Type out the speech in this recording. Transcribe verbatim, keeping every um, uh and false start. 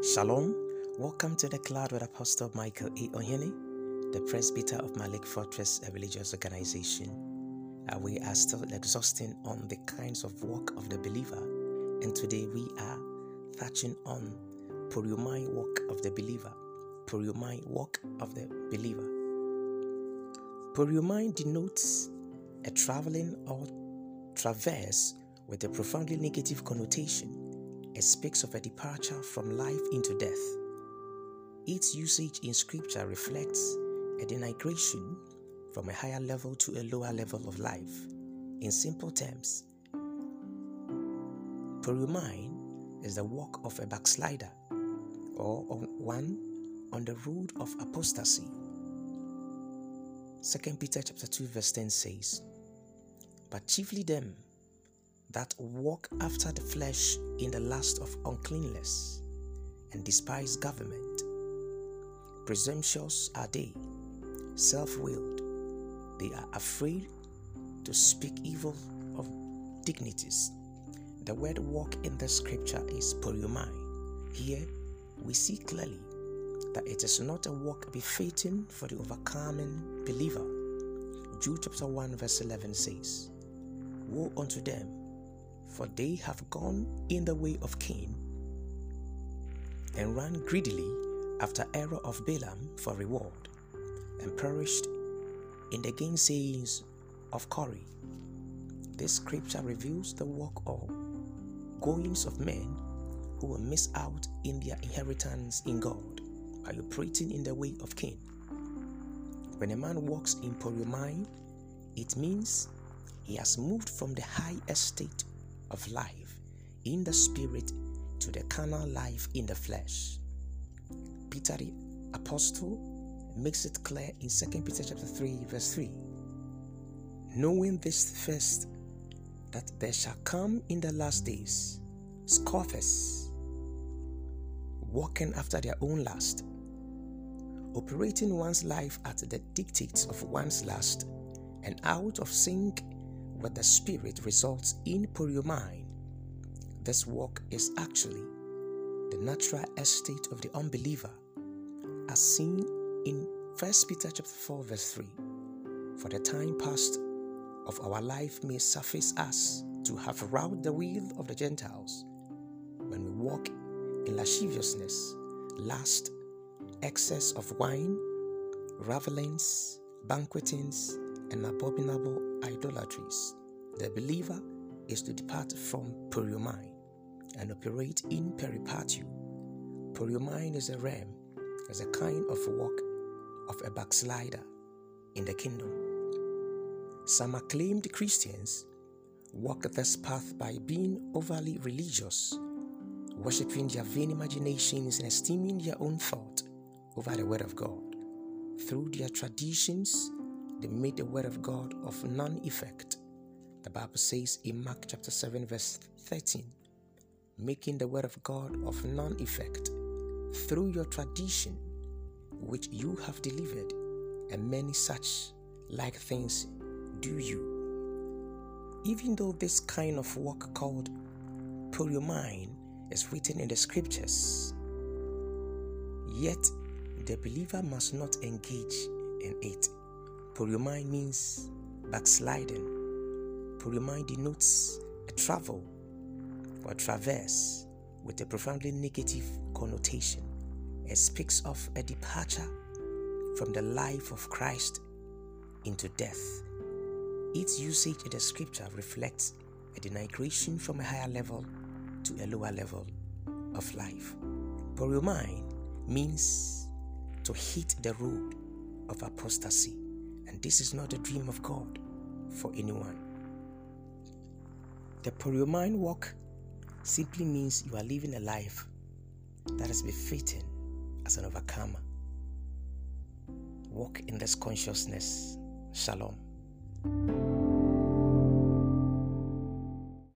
Shalom, welcome to the Cloud with Apostle Michael A. Ohene, the presbyter of Malik Fortress, a religious organization. Uh, we are still exhausting on the kinds of walk of the believer, and today we are touching on Poriomai walk of the believer. Poriomai walk of the believer. Poriomai denotes a traveling or traverse with a profoundly negative connotation. It speaks of a departure from life into death. Its usage in scripture reflects a denigration from a higher level to a lower level of life. In simple terms, Poriomai is the walk of a backslider or one on the road of apostasy. Second Peter chapter two verse ten says, "But chiefly them that walk after the flesh in the lust of uncleanness, and despise government. Presumptuous are they, self-willed. They are afraid to speak evil of dignities." The word walk in the scripture is Poriomai. Here we see clearly that it is not a walk befitting for the overcoming believer. Jude chapter one verse eleven says, "Woe unto them, for they have gone in the way of Cain, and ran greedily after error of Balaam for reward, and perished in the gainsayings of Korah." This scripture reveals the walk or goings of men who will miss out in their inheritance in God by operating in the way of Cain. When a man walks in Poriomai, it means he has moved from the high estate of life in the spirit to the carnal life in the flesh. Peter the Apostle makes it clear in Second Peter chapter three verse three, "Knowing this first, that there shall come in the last days scoffers, walking after their own lust, operating one's life at the dictates of one's lust, and out of sync with the spirit results in Poriomai." This walk is actually the natural estate of the unbeliever, as seen in First Peter chapter four verse three. "For the time past of our life may suffice us to have wrought the will of the Gentiles, when we walk in lasciviousness, lust, excess of wine, revelings, banquetings, and abominable idolatries." The believer is to depart from Poriomai and operate in peripatio. Poriomai is a realm, is a kind of walk of a backslider in the kingdom. Some acclaimed Christians walk this path by being overly religious, worshipping their vain imaginations and esteeming their own thought over the word of God. Through their traditions, they made the word of God of none effect. The Bible says in Mark chapter seven verse thirteen, "Making the word of God of none effect through your tradition which you have delivered, and many such like things do you." Even though this kind of walk called Poriomai is written in the scriptures, yet the believer must not engage in it. Poriomai means backsliding. Poriomai denotes a travel or traverse with a profoundly negative connotation. It speaks of a departure from the life of Christ into death. Its usage in the scripture reflects a denigration from a higher level to a lower level of life. Poriomai means to hit the road of apostasy, and this is not a dream of God for anyone. The Poriomai walk simply means you are living a life that is befitting as an overcomer. Walk in this consciousness. Shalom.